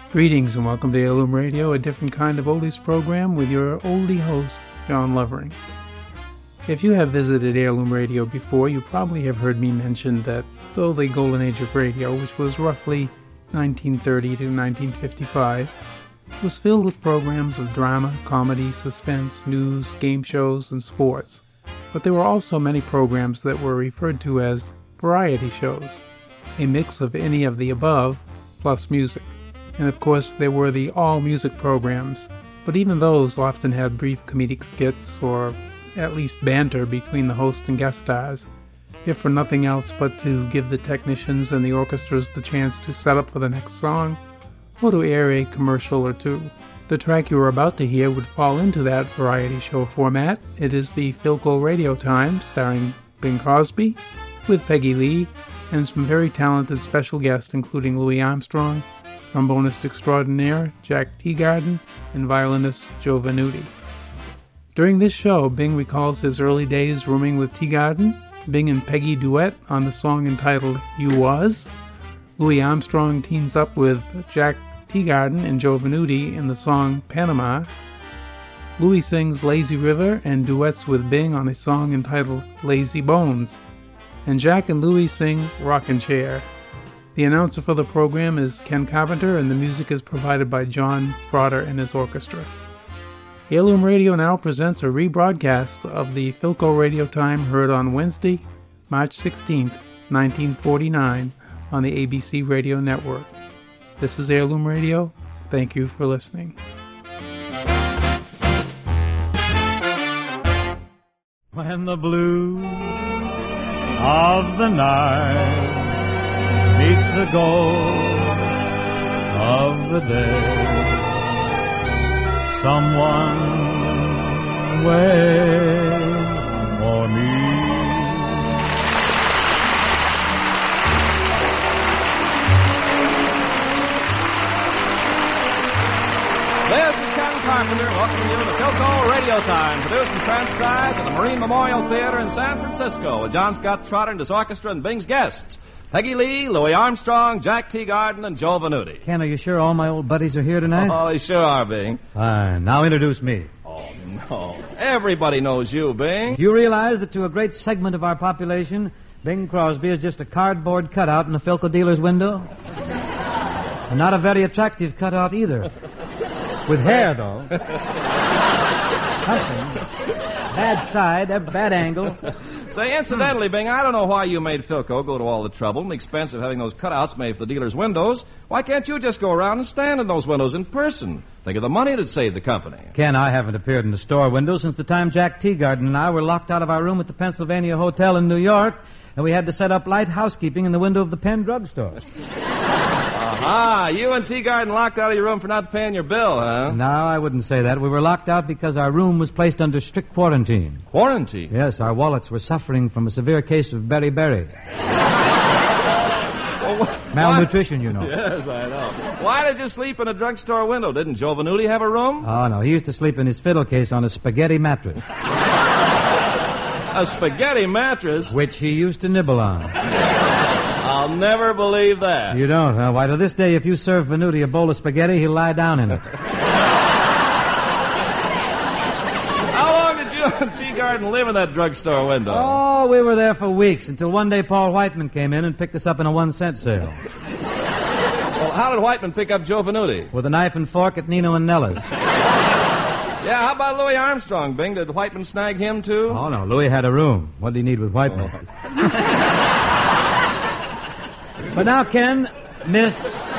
Greetings and welcome to Heirloom Radio, a different kind of oldies program with your oldie host, John Lovering. If you have visited Heirloom Radio before, you probably have heard me mention that though the golden age of radio, which was roughly 1930 to 1955, was filled with programs of drama, comedy, suspense, news, game shows, and sports, but there were also many programs that were referred to as variety shows, a mix of any of the above plus music. And of course, there were the all-music programs, but even those often had brief comedic skits or at least banter between the host and guest stars, if for nothing else but to give the technicians and the orchestras the chance to set up for the next song, or to air a commercial or two. The track you are about to hear would fall into that variety show format. It is the Philco Radio Time, starring Bing Crosby, with Peggy Lee, and some very talented special guests including Louis Armstrong, trombonist extraordinaire Jack Teagarden, and violinist Joe Venuti. During this show, Bing recalls his early days rooming with Teagarden. Bing and Peggy duet on the song entitled You Was. Louis Armstrong teams up with Jack Teagarden and Joe Venuti in the song Panama. Louis sings Lazy River and duets with Bing on a song entitled Lazy Bones. And Jack and Louis sing Rockin' Chair. The announcer for the program is Ken Carpenter, and the music is provided by John Trotter and his orchestra. Heirloom Radio now presents a rebroadcast of the Philco Radio Time heard on Wednesday, March 16th, 1949, on the ABC Radio Network. This is Heirloom Radio. Thank you for listening. When the blue of the night meets the gold of the day, someone waits for me. This is Ken Carpenter welcoming you to Philco Radio Time, produced and transcribed at the Marine Memorial Theater in San Francisco with John Scott Trotter and his orchestra and Bing's guests, Peggy Lee, Louis Armstrong, Jack Teagarden, and Joe Venuti. Ken, are you sure all my old buddies are here tonight? Oh, they sure are, Bing. Fine. Now introduce me. Oh, no. Everybody knows you, Bing. You realize that to a great segment of our population, Bing Crosby is just a cardboard cutout in a Philco dealer's window? And not a very attractive cutout either. With hair, though. Something. Bad side, bad angle. Say, incidentally, Bing, I don't know why you made Philco go to all the trouble and the expense of having those cutouts made for the dealer's windows. Why can't you just go around and stand in those windows in person? Think of the money it'd save the company. Ken, I haven't appeared in the store window since the time Jack Teagarden and I were locked out of our room at the Pennsylvania Hotel in New York, and we had to set up light housekeeping in the window of the Penn drugstore. Aha, you and Teagarden locked out of your room for not paying your bill, huh? No, I wouldn't say that. We were locked out because our room was placed under strict quarantine. Quarantine? Yes, our wallets were suffering from a severe case of beriberi. Malnutrition, you know. Yes, I know. Why did you sleep in a drugstore window? Didn't Joe Venuti have a room? Oh, no. He used to sleep in his fiddle case on a spaghetti mattress. A spaghetti mattress? Which he used to nibble on. I'll never believe that. You don't, huh? Why, to this day, if you serve Venuti a bowl of spaghetti, he'll lie down in it. How long did you and Teagarden live in that drugstore window? Oh, we were there for weeks, until one day Paul Whiteman came in and picked us up in a 1-cent sale. Well, how did Whiteman pick up Joe Venuti? With a knife and fork at Nino and Nella's. Yeah, how about Louis Armstrong, Bing? Did Whiteman snag him, too? Oh, no. Louis had a room. What did he need with Whiteman? But now, Ken, Miss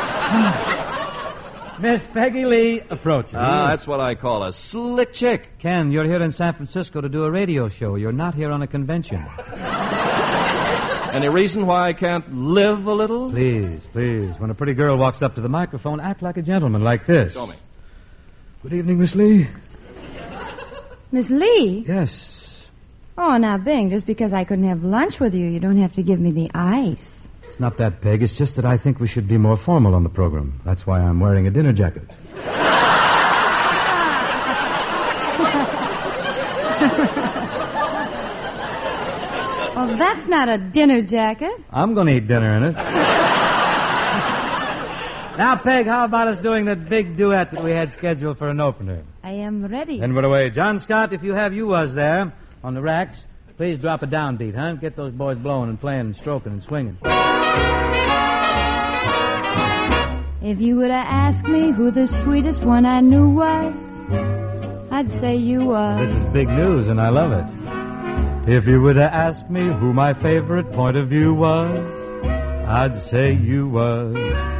Peggy Lee approaches. That's what I call a slick chick. Ken, you're here in San Francisco to do a radio show. You're not here on a convention. Any reason why I can't live a little? Please, please. When a pretty girl walks up to the microphone, act like a gentleman, like this. Show me. Good evening, Miss Lee. Miss Lee? Yes. Oh, now, Bing, just because I couldn't have lunch with you, you don't have to give me the ice. It's not that, Peg. It's just that I think we should be more formal on the program. That's why I'm wearing a dinner jacket. Well, that's not a dinner jacket. I'm going to eat dinner in it. Now, Peg, how about us doing that big duet that we had scheduled for an opener? I am ready. Then we're away. John Scott, if you have you was there on the racks, please drop a downbeat, huh? Get those boys blowing and playing and stroking and swinging. If you were to ask me who the sweetest one I knew was, I'd say you was. This is big news, and I love it. If you were to ask me who my favorite point of view was, I'd say you was.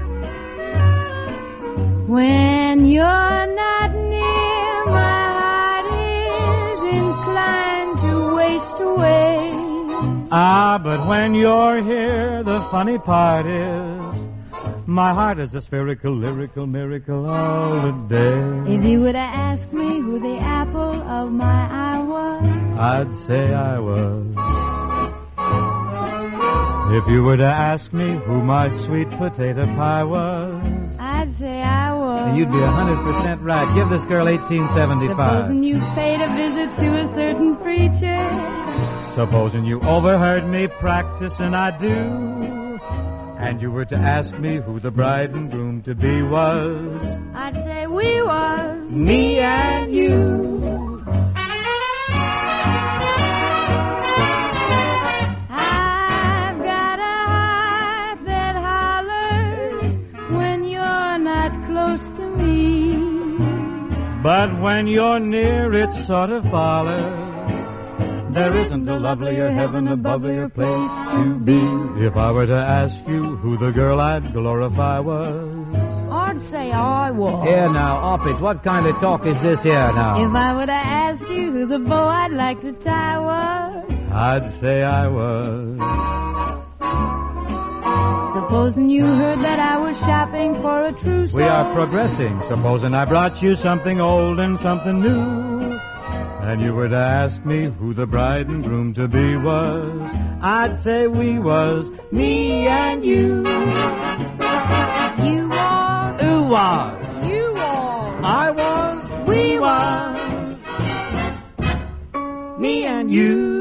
When you're not near, my heart is inclined to waste away. Ah, but when you're here, the funny part is my heart is a spherical, lyrical miracle all the day. If you were to ask me who the apple of my eye was, I'd say I was. If you were to ask me who my sweet potato pie was, I'd say I was. you'd be 100% right. Give this girl 1875. Supposing you paid a visit to a certain preacher, Supposing you overheard me practicing I do, and you were to ask me who the bride and groom to be was, I'd say we was. me and you. I've got a heart that hollers when you're not close to me. But when you're near, it sort of follows. There isn't a lovelier heaven above your place to be. If I were to ask you who the girl I'd glorify was, I'd say I was. here now, off it. What kind of talk is this here now? If I were to ask you who the bow I'd like to tie was, I'd say I was. supposing you heard that I was shopping for a trousseau. We are progressing. Supposing I brought you something old and something new, and you were to ask me who the bride and groom to be was, I'd say we was, me and you. You was. Who was? You was. I was. We was. Me and you.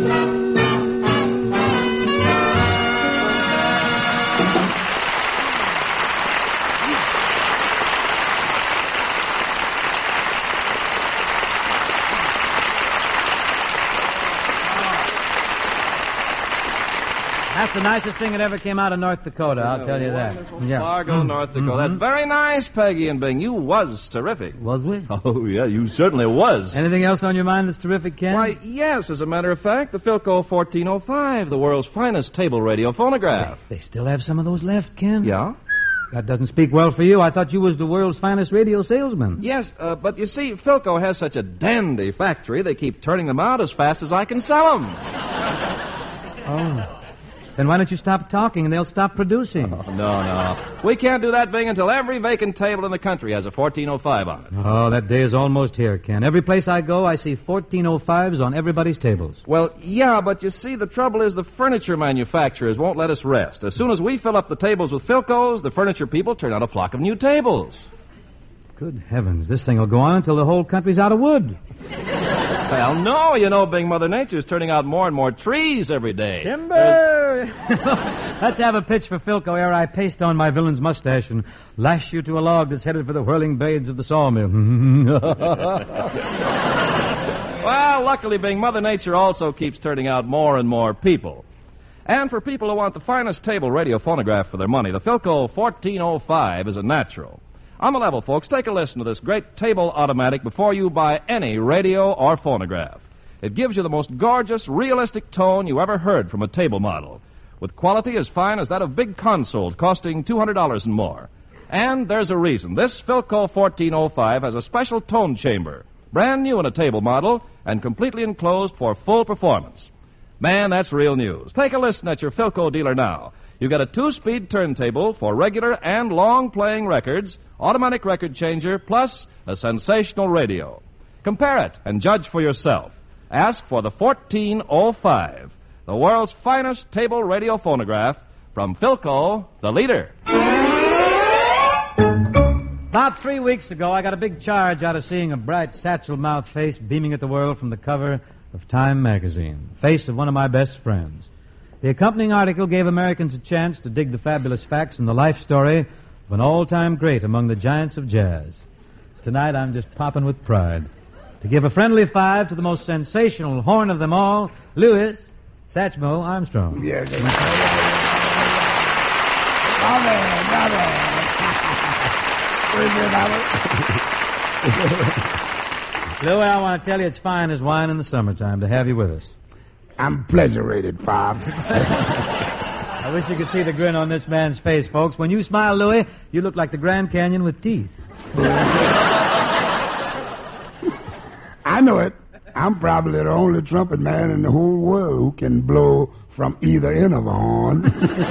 That's the nicest thing that ever came out of North Dakota, I'll tell you that. Yeah. Fargo, North Dakota. That's very nice, Peggy and Bing. You was terrific. Was we? Oh, yeah, you certainly was. Anything else on your mind that's terrific, Ken? Why, yes, as a matter of fact, the Philco 1405, the world's finest table radio phonograph. They still have some of those left, Ken? Yeah? That doesn't speak well for you. I thought you was the world's finest radio salesman. Yes, but you see, Philco has such a dandy factory, they keep turning them out as fast as I can sell them. Oh. Then why don't you stop talking and they'll stop producing? Oh, no. We can't do that, Bing, until every vacant table in the country has a 1405 on it. Oh, that day is almost here, Ken. Every place I go, I see 1405s on everybody's tables. Well, yeah, but you see, the trouble is the furniture manufacturers won't let us rest. As soon as we fill up the tables with Philcos, the furniture people turn out a flock of new tables. Good heavens, this thing will go on until the whole country's out of wood. Well, no, you know, Bing, Mother Nature's turning out more and more trees every day. Timber! Let's have a pitch for Philco ere I paste on my villain's mustache and lash you to a log that's headed for the whirling blades of the sawmill. Well, luckily, Bing, Mother Nature also keeps turning out more and more people. And for people who want the finest table radio phonograph for their money, the Philco 1405 is a natural. On the level, folks, take a listen to this great table automatic before you buy any radio or phonograph. It gives you the most gorgeous, realistic tone you ever heard from a table model, with quality as fine as that of big consoles costing $200 and more. And there's a reason. This Philco 1405 has a special tone chamber, brand new in a table model, and completely enclosed for full performance. Man, that's real news. Take a listen at your Philco dealer now. You get a 2-speed turntable for regular and long-playing records, automatic record changer, plus a sensational radio. Compare it and judge for yourself. Ask for the 1405, the world's finest table radio phonograph from Philco, the leader. About 3 weeks ago, I got a big charge out of seeing a bright satchel-mouthed face beaming at the world from the cover of Time magazine, face of one of my best friends. The accompanying article gave Americans a chance to dig the fabulous facts in the life story of an all-time great among the giants of jazz. Tonight I'm just popping with pride to give a friendly 5 to the most sensational horn of them all, Louis Satchmo Armstrong. Yeah. Louis, I want to tell you it's fine as wine in the summertime to have you with us. I'm pleasure-rated, Pops. I wish you could see the grin on this man's face, folks. When you smile, Louis, you look like the Grand Canyon with teeth. I know it. I'm probably the only trumpet man in the whole world who can blow from either end of a horn.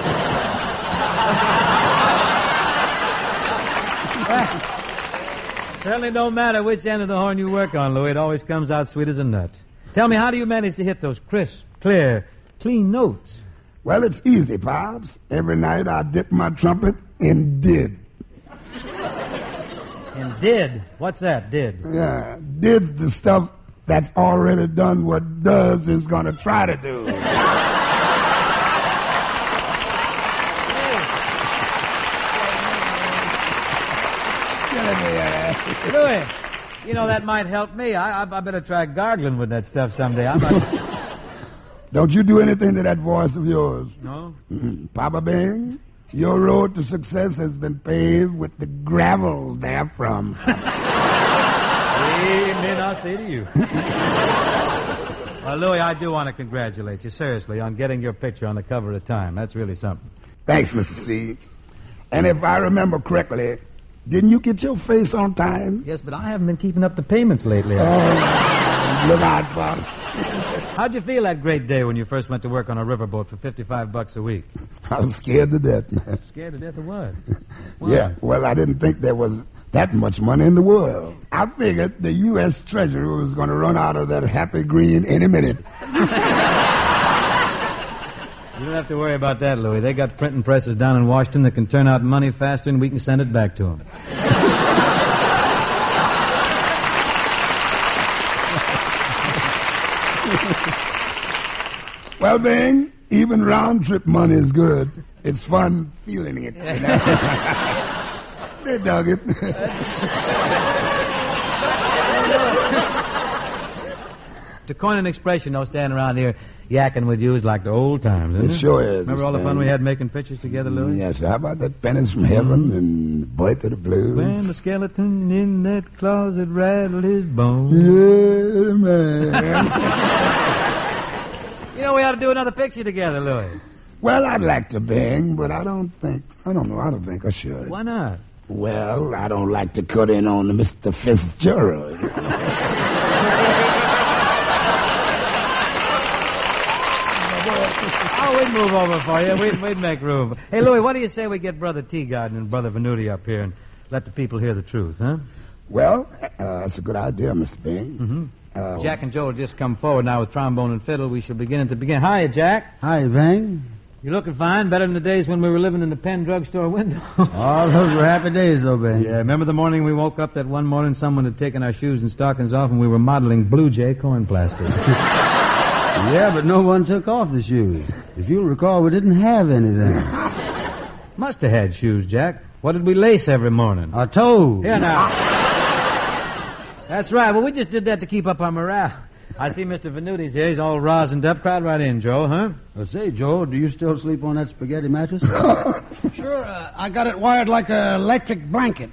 Certainly don't matter which end of the horn you work on, Louis. It always comes out sweet as a nut. Tell me, how do you manage to hit those crisp, clear, clean notes? Well, it's easy, Pops. Every night I dip my trumpet in did. In did? What's that, did? Yeah, did's the stuff that's already done what does is going to try to do. Louis, you know, that might help me. I better try gargling with that stuff someday. Don't you do anything to that voice of yours. No? Papa Bing, your road to success has been paved with the gravel therefrom. Amen, I'll say to you. Well, Louis, I do want to congratulate you, seriously, on getting your picture on the cover of Time. That's really something. Thanks, Mr. C. And if I remember correctly, didn't you get your face on Time? Yes, but I haven't been keeping up the payments lately. Oh, look out, Pops. How'd you feel that great day when you first went to work on a riverboat for $55 a week? I was scared to death, man. Scared to death of what? Why? Yeah, well, I didn't think there was that much money in the world. I figured the U.S. Treasury was going to run out of that happy green any minute. You don't have to worry about that, Louis. They got printing presses down in Washington that can turn out money faster than we can send it back to them. Well, Bing, even round-trip money is good. It's fun feeling it. You know? They dug it. To coin an expression, no standing around here yakking with you is like the old times, isn't it? It sure is. Remember all the fun we had making pictures together, Louis? Yes, how about that Pennies from Heaven and Boy to the Blues? When the skeleton in that closet rattled his bones. Yeah, man. You know, we ought to do another picture together, Louis. Well, I'd like to, Bing, but I don't think I should. Why not? Well, I don't like to cut in on Mr. Fitzgerald. Oh, we'd move over for you. We'd make room. Hey, Louis, what do you say we get Brother Teagarden and Brother Venuti up here and let the people hear the truth, huh? Well, that's a good idea, Mr. Bing. Mm-hmm. Jack and Joe will just come forward now with trombone and fiddle. We shall begin at the beginning. Hiya, Jack. Hi, Bing. You're looking fine, better than the days when we were living in the Penn drugstore window. All those were happy days, though, Bing. Yeah, remember the morning we woke up that one morning someone had taken our shoes and stockings off and we were modeling Blue Jay corn plaster. Yeah, but no one took off the shoes. If you'll recall, we didn't have anything. Must have had shoes, Jack. What did we lace every morning? Our toes. Here now. That's right. Well, we just did that to keep up our morale. I see Mr. Venuti's here. He's all rosined up. Crowd right in, Joe, huh? Say, Joe, do you still sleep on that spaghetti mattress? Sure, I got it wired like an electric blanket.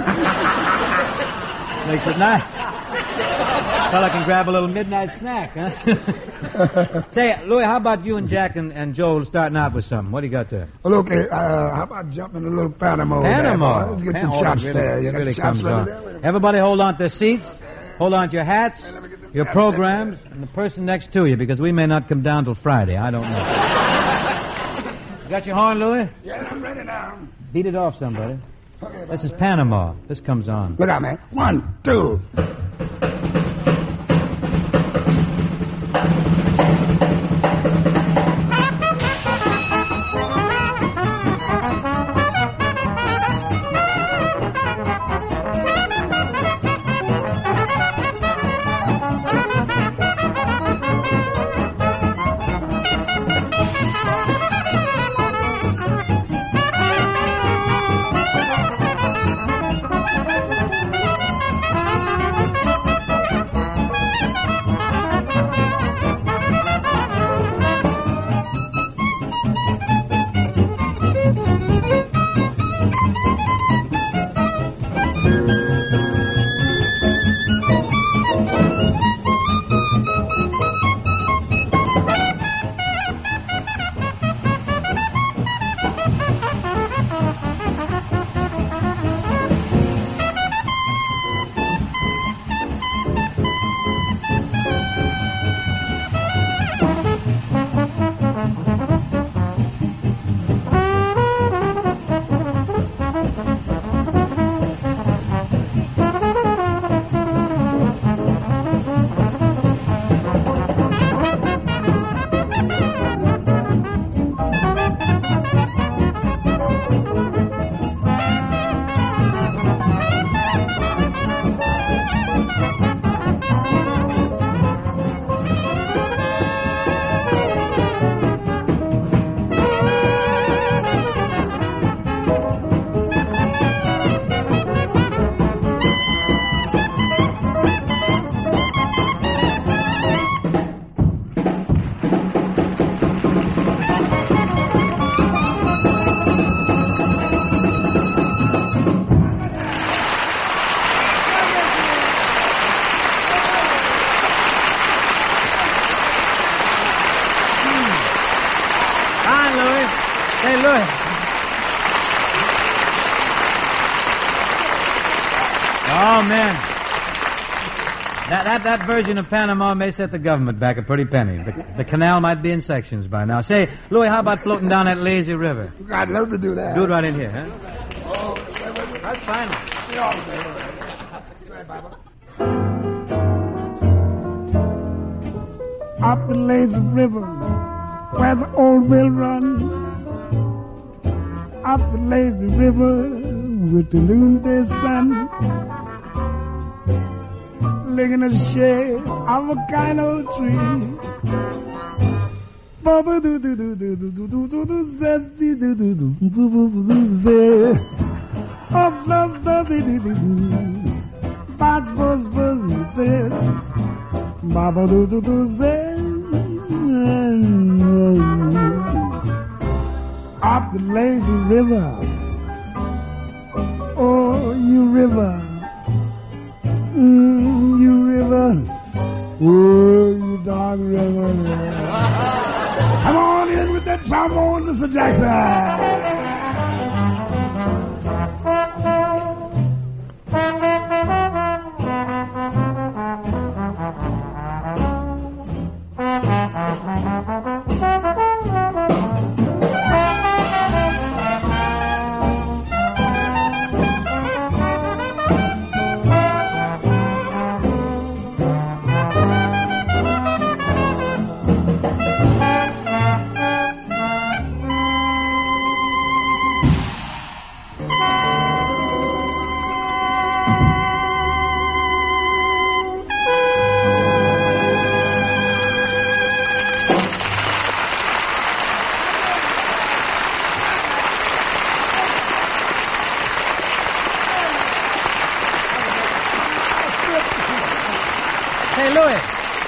Makes it nice. Fella can grab a little midnight snack, huh? Say, Louis, how about you and Jack and Joel starting out with something? What do you got there? Well, okay, how about jumping a little Panama? Panama. Let's get some shots there. You It got really the shots comes ready on. there? Everybody hold on to their seats. Hold on to your hats, your programs, and the person next to you, because we may not come down till Friday. I don't know. You got your horn, Louis? Yeah, I'm ready now. Beat it off, somebody. This is Panama. This comes on. Look out, man. 1, 2. Fine, Louis. Hey, Louis. Oh, man. That version of Panama may set the government back a pretty penny. The canal might be in sections by now. Say, Louis, how about floating down that lazy river? I'd love to do that. Do it right in here, huh? Oh, That's fine. Up the lazy river where the old mill run. Up the lazy river with the noonday sun. Laying in the shade of a kind old tree. Baba do do do do do do do do says do do do do do do say. Up love do do do do. Bats buzz buzz say. Baba do do do say. Up the lazy river. Oh, you river. You river. Oh, you dark river. Come on in with that trombone, Mr. Jackson. Hey, Louis.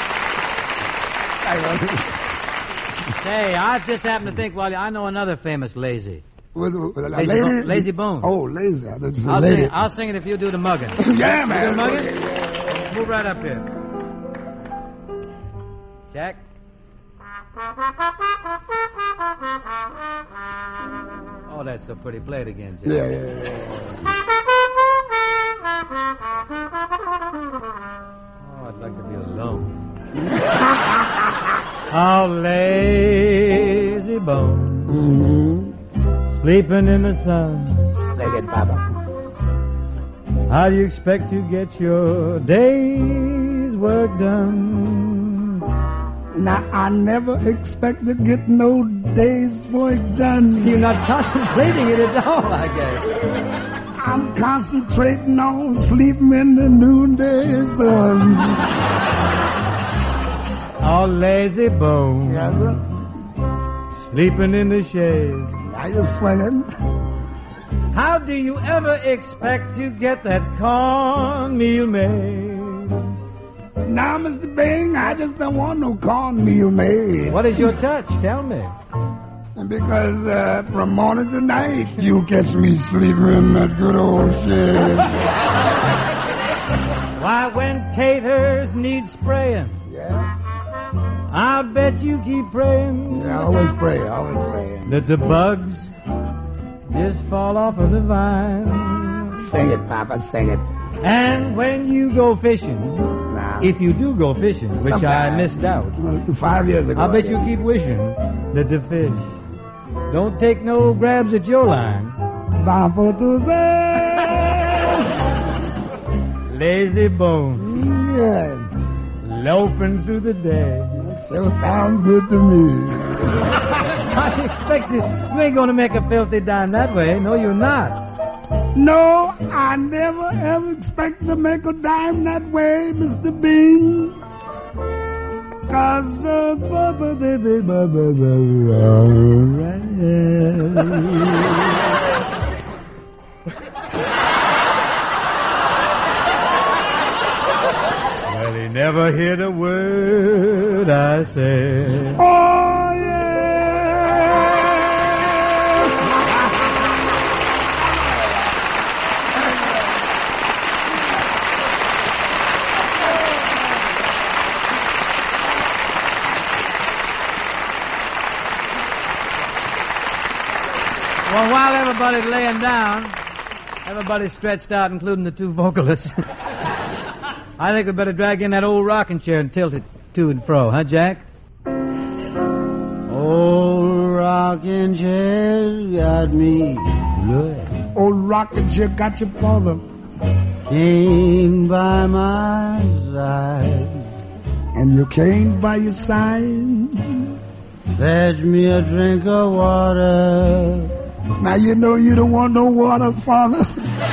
Say, I just happened to think, well, I know another famous lazy. Lazy Bone. Oh, lazy. I thought you said lady. I'll sing it if you do the mugging. Yeah, man. You do the mugging? Yeah. Move right up here. Jack? Oh, that's so pretty. Play it again, Jack. Yeah. Oh, I'd like to be alone. Oh, lazy bone, sleeping in the sun. Sing it, Baba. How do you expect to get your day's work done? Now, I never expect to get no day's work done. You're not contemplating it at all, I guess. I'm concentrating on sleeping in the noonday sun. Oh, lazy bone, Yes, sir. sleeping in the shade. Now you're swinging. How do you ever expect to get that cornmeal made? Now, Mr. Bing, I just don't want no cornmeal made. What is your touch? Tell me. Because from morning to night, you catch me sleeping in that good old shed. Why, when taters need spraying, Yeah? I bet you keep praying Yeah, always pray. that the bugs just fall off of the vine. Sing it, Papa, sing it. And when you go fishing, Now, if you do go fishing, which I Sometime. missed out, 5 years ago. I bet you keep wishing that the fish don't take no grabs at your line. Baba to say. Lazy bones, Yeah, loafing through the day. sure sounds good to me. I expected you ain't gonna make a filthy dime that way. No, you're not. No, I never ever expect to make a dime that way, Mr. Bean. 'Cause Well, he never hear a word I say. Oh, yeah. Well, while everybody's laying down, everybody's stretched out, including the two vocalists. I think we better drag in that old rocking chair and tilt it to and fro, huh, Jack? Old rocking chair's got me good. Old rocking chair got your father. Came by my side. And you came by your side. Fetch me a drink of water. Now you know you don't want no water, father.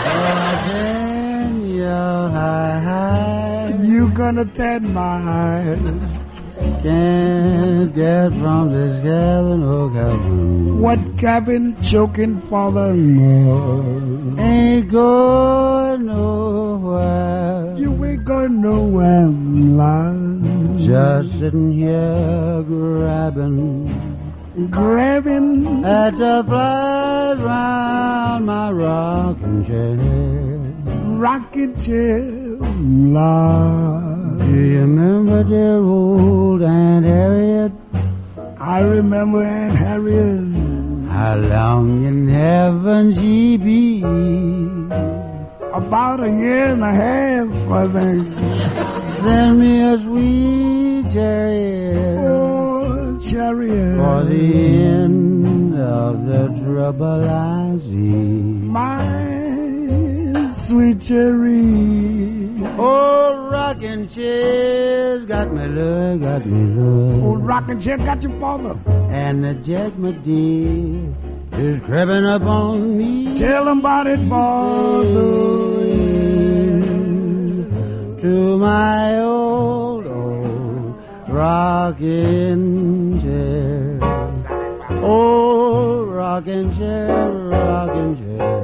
Then you're high. You gonna tan my hide. Can't get from this cabin, oh cabin. What cabin choking, father? No. Ain't going nowhere. You ain't going nowhere, love. Just sitting here grabbing at the flies round my rocking chair. Rocking chair, love. Do you remember dear old Aunt Harriet? I remember Aunt Harriet. How long in heaven she be? About a year and a half, I think. Send me a sweet chariot. Oh, chariot. For the end of the trouble I see. My sweet chariot. Old rocking chair's got me look, got me look. Old rocking chair got your father. And the Jack, my dear, is creeping up on me. Tell him about it, father. To my old rocking chair. Old rocking chair, rocking chair.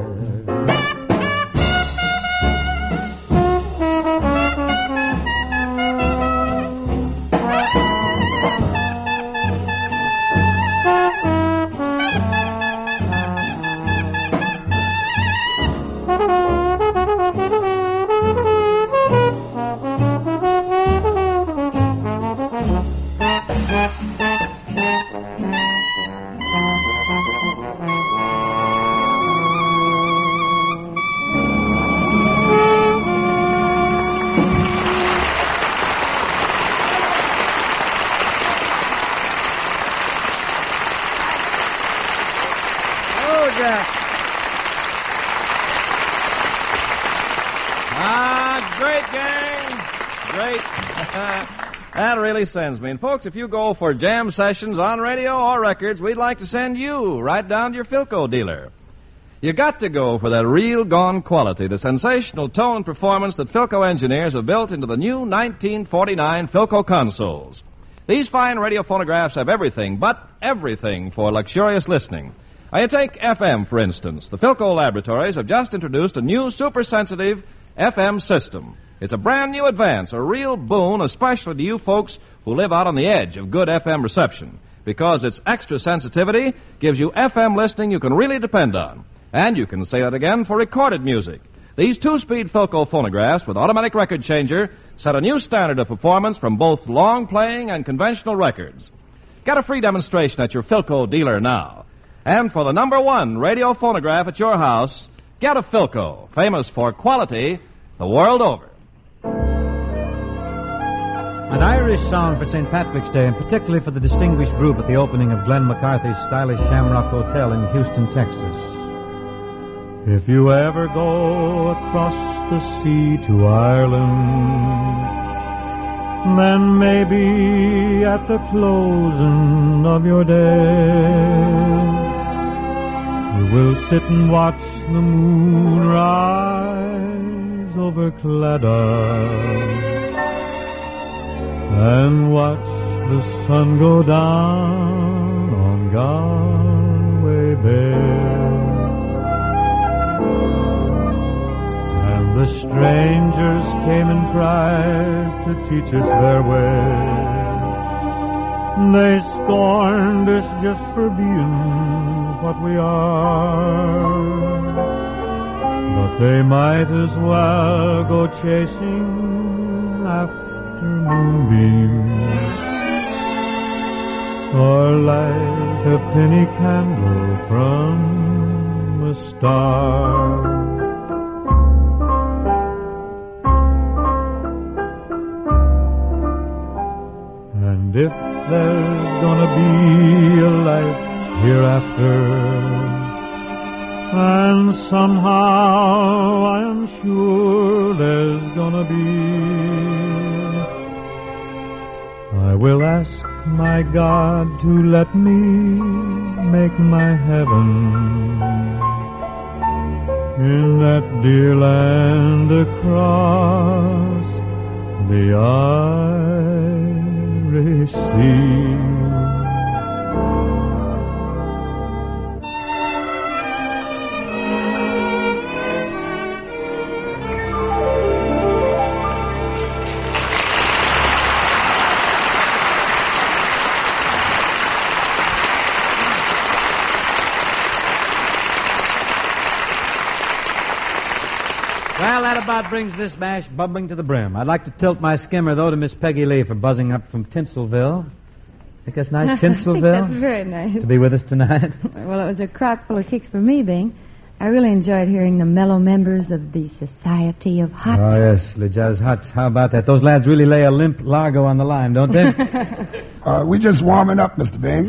Great, gang. Great. That really sends me. And, folks, if you go for jam sessions on radio or records, we'd like to send you right down to your Philco dealer. You got to go for that real gone quality, the sensational tone and performance that Philco engineers have built into the new 1949 Philco consoles. These fine radio phonographs have everything but everything for luxurious listening. You take FM, for instance. The Philco Laboratories have just introduced a new super-sensitive FM system. It's a brand new advance, a real boon, especially to you folks who live out on the edge of good FM reception, because its extra sensitivity gives you FM listening you can really depend on. And you can say that again for recorded music. These two-speed Philco phonographs with automatic record changer set a new standard of performance from both long-playing and conventional records. Get a free demonstration at your Philco dealer now. And for the #1 radio phonograph at your house, get a Philco, famous for quality the world over. An Irish song for St. Patrick's Day, and particularly for the distinguished group at the opening of Glenn McCarthy's stylish Shamrock Hotel in Houston, Texas. If you ever go across the sea to Ireland, then maybe at the closing of your day, you will sit and watch the moon rise over Claddagh and watch the sun go down on Galway Bay. And the strangers came and tried to teach us their way. They scorned us just for being what we are. But they might as well go chasing after moonbeams or light a penny candle from a star. And if there's gonna be a life hereafter, and somehow I am sure there's gonna be, I will ask my God to let me make my heaven in that dear land across the Irish Sea. Well, that about brings this mash bubbling to the brim. I'd like to tilt my skimmer, though, to Miss Peggy Lee for buzzing up from Tinselville. Think that's nice, Tinselville? That's very nice. To be with us tonight. Well, it was a crock full of kicks for me, Bing. I really enjoyed hearing the mellow members of the Society of Huts. Oh, yes, the Jazz Huts. How about that? Those lads really lay a limp Largo on the line, don't they? We just warming up, Mr. Bing.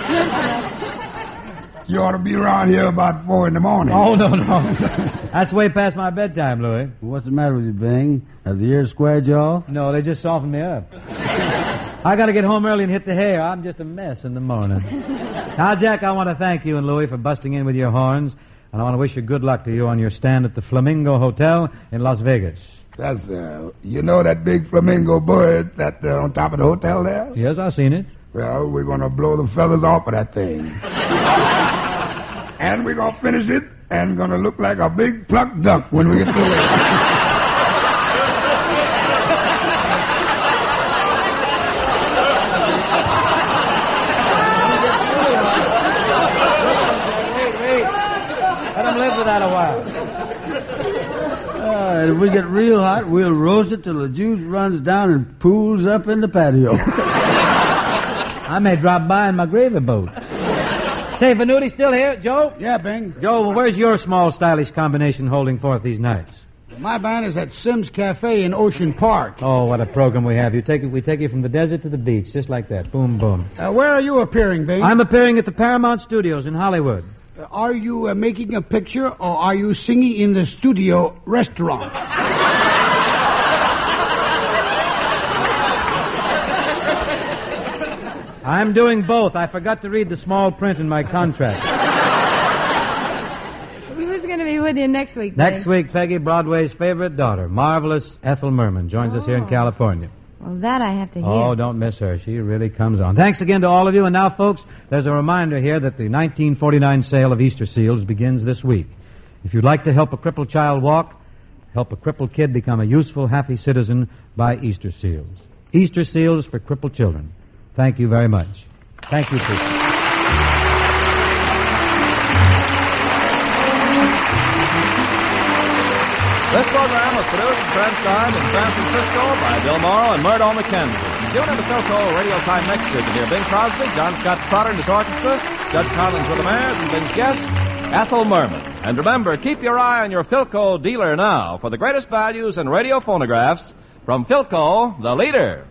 You ought to be around here about 4 in the morning. Oh, no. That's way past my bedtime, Louis. What's the matter with you, Bing? Have the ears squared you off? No, they just softened me up. I got to get home early and hit the hay. I'm just a mess in the morning. Now, Jack, I want to thank you and Louis for busting in with your horns, and I want to wish you good luck to you on your stand at the Flamingo Hotel in Las Vegas. That's, you know that big flamingo bird that on top of the hotel there? Yes, I've seen it. Well, we're going to blow the feathers off of that thing. And we're going to finish it and going to look like a big plucked duck when we get through it. Wait. Let them live with that a while. If we get real hot, we'll roast it till the juice runs down and pools up in the patio. I may drop by in my gravy boat. Say, Venuti still here? Joe? Yeah, Bing. Joe, where's your small, stylish combination holding forth these nights? My band is at Sims Cafe in Ocean Park. Oh, what a program we have. We take you from the desert to the beach, just like that. Boom, boom. Where are you appearing, Bing? I'm appearing at the Paramount Studios in Hollywood. Are you making a picture, or are you singing in the studio restaurant? I'm doing both. I forgot to read the small print in my contract. Who's going to be with you next week, Next week, Peggy, Broadway's favorite daughter, marvelous Ethel Merman, joins us here in California. Well, that I have to hear. Oh, don't miss her. She really comes on. Thanks again to all of you. And now, folks, there's a reminder here that the 1949 sale of Easter seals begins this week. If you'd like to help a crippled child walk, help a crippled kid become a useful, happy citizen, buy Easter seals. Easter seals for crippled children. Thank you very much. Thank you, people. This program was produced and transcribed in San Francisco by Bill Morrow and Murdo McKenzie. Tune in to Philco Radio Time next week to hear Bing Crosby, John Scott Trotter and his orchestra, Judd Collins with the Mares, and Bing's guest, Ethel Merman. And remember, keep your eye on your Philco dealer now for the greatest values in radio phonographs from Philco, the leader.